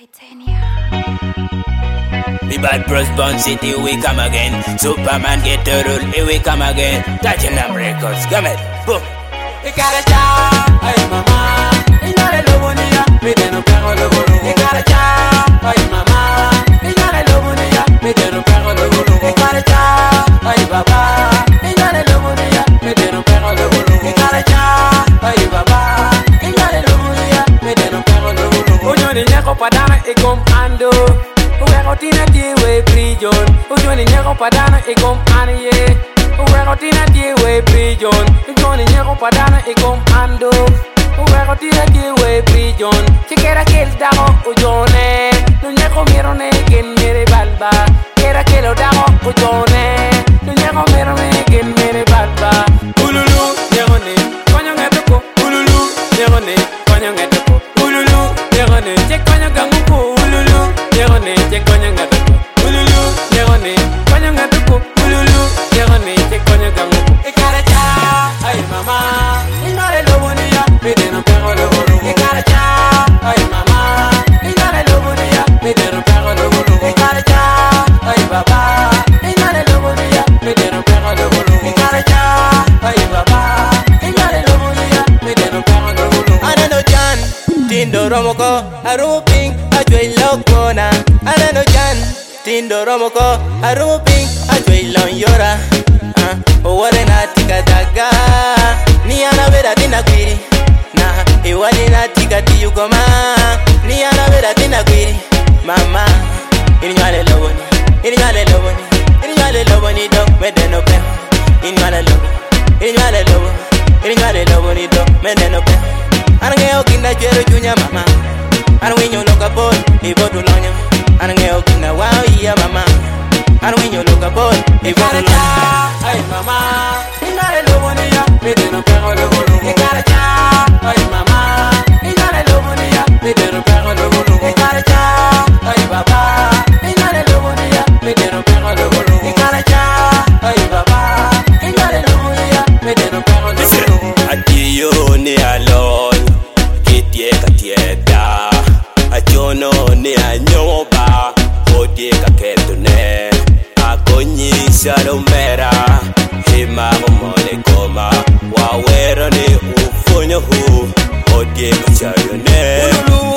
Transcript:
Titania. The bad bros Bond City, we come again. Superman get the rule, here we come again. Touching them records, come on, boom. Ikaracha, ay mama, inyare lobonia, medeno pego lobolo. Ikaracha, ay mama, inyare lobonia, medeno pego lobolo. Ikaracha, ay baba, inyare lobonia, medeno pego lobolo. Ikaracha, ay baba, inyare lobonia, medeno pego lobolo. Onyoni nyako padana ikom ando. Uweko tina tiwe prison. Onyoni nyako padana ikom aniye. Uweko tina tiwe prison. Onyoni nyako padana ikom ando. Uweko tina tiwe prison. Chikera kel dago ujone. Nunyako mirone gen mere balba. Kera kelo dago ujone. Nunyako mirone gen mere balba. Ululu nyagone, konyo ngetoko. Ululu nyagone, konyo ngetoko. Ululu nyagone, chek konyo ganguko. Ululu nyagone, chek konyo ngetoko. Ululu nyagone, konyo ngetoko. Ululu nyagone, chek konyo ganguko. Ikaracha, ay mama, inare lobonia, medeno pego lobolo. Ikaracha, ay mama, inare lobonia, medeno pego lobolo. Ikaracha, ay baba, inare lobonia, medeno pego lobolo. Ikaracha, ay baba, inare lobonia, medeno pego lobolo. Anano Jan, Tindo Romoko, Aruping, Ajway Lokona. Anano Jan, Tindo Romoko, Aruping, Ajway Lonyora. Warena tika daga, ni anavera dina kwiri. Na iwalina tika tiyukoma, ni anavera dina kwiri. Mama, inyale loboni, inyale loboni, inyale loboni do medeno pe. Inyale loboni, inyale loboni, inyale loboni do medeno pe. Anangeo kinda jero junya mama, anawinyo loka boy, ibodu lonyo. Anangeo kinda wow iya mama, anawinyo loka boy, ibodu lonyo. Ay mama, inare lobonia, medeno pego lobolo. Ikaracha, ay mama, inare lobonia, medeno pego lobolo. Ikaracha, ay baba, inare lobonia, medeno pego lobolo. Ikaracha, ay baba, inare lobonia, medeno pego lobolo. Atiyo ni alon, kitie katieda. Achono ni anyoba, hodie kaketune. Akonyi shalomera, hima umone koma. Wawero ni ufonyo hu, hodie kachayone. Ululu